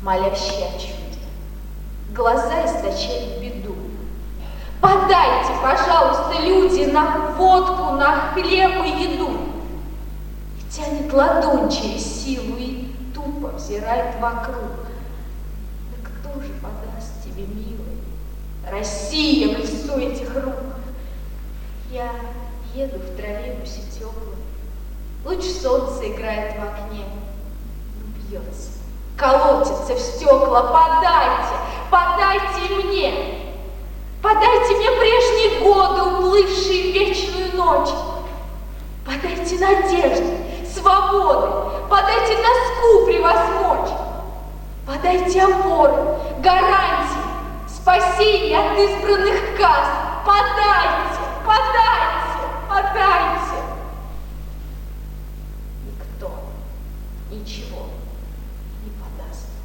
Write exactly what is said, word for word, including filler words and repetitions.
молящие о чуде. Глаза источают беду. Подайте, пожалуйста, люди, на водку, на хлеб и еду. И тянет ладонь через силу и тупо взирает вокруг. Да кто же подаст тебе, милый, Россия, в лесу этих рук? Я еду в троллейбусе теплым, луч солнца играет в окне, но бьется, колотится в стекла. Подайте, подайте мне! Подайте мне прежние годы, уплывшие в вечную ночь. Подайте надежды, свободы, подайте тоску превозмочь. Подайте опоры, гарантии, спасение от избранных каст. Подайте, подайте, подайте. Никто ничего не подаст.